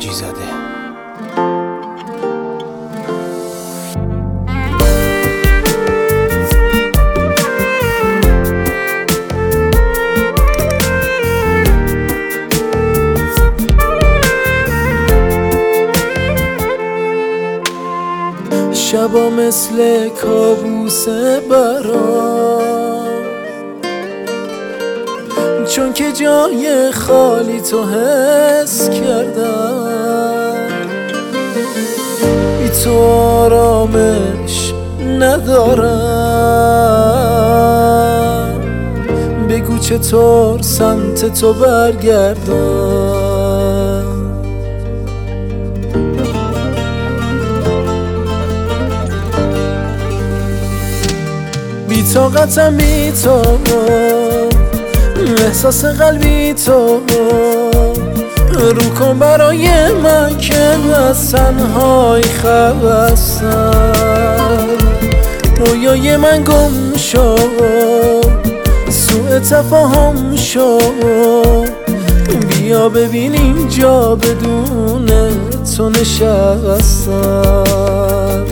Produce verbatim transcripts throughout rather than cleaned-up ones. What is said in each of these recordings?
حاجی زاده. شبا مثل کابوس برام، چون که جای خالی تو حس کردم. بی تو آرامش ندارم، بگو چطور سمت تو برگردم. بی طاقتم بی تو، احساس قلبی تو رو کن برای من که از تنهایی خستم. رویای من گم شد، سوء تفاهم شد، بیا ببین اینجا بدون تو نشستم.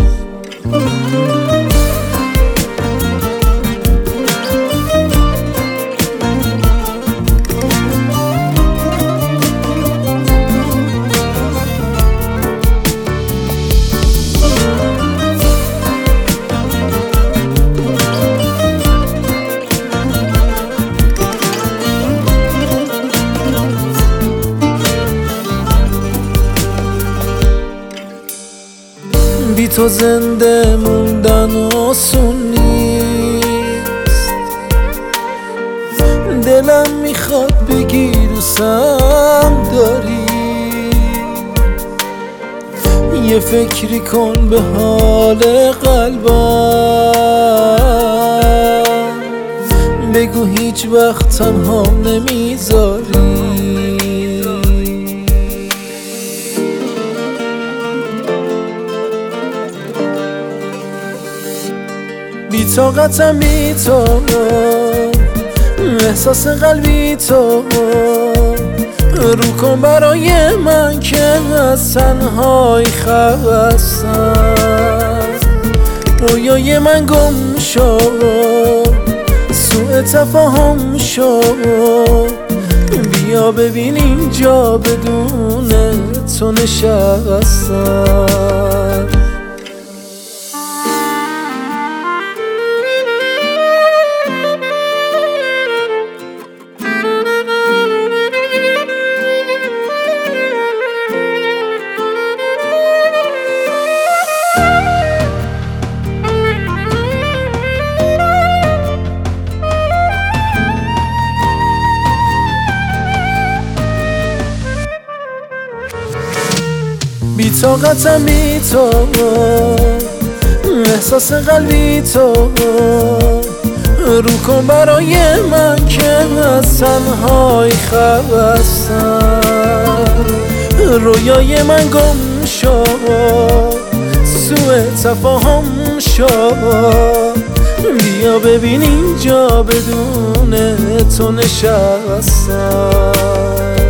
بی تو زنده موندن آسون نیست، دلم میخواد بگی دوستم داری. یه فکری کن به حال قلبم، بگو هیچ وقت تنهام نمیذاری. بی طاقتم بی تو، احساس قلبی تو رو کن برای من که از تنهایی خستم. رویای من گم شد، سوء تفاهم شد، بیا ببین اینجا بدون تو نشستم. بی طاقتم بی تو، احساس قلبی تو رو کن برای من که از تنهایی خستم. رویای من گم شد، سوء تفاهم شد، بیا ببین اینجا بدون تو نشستم.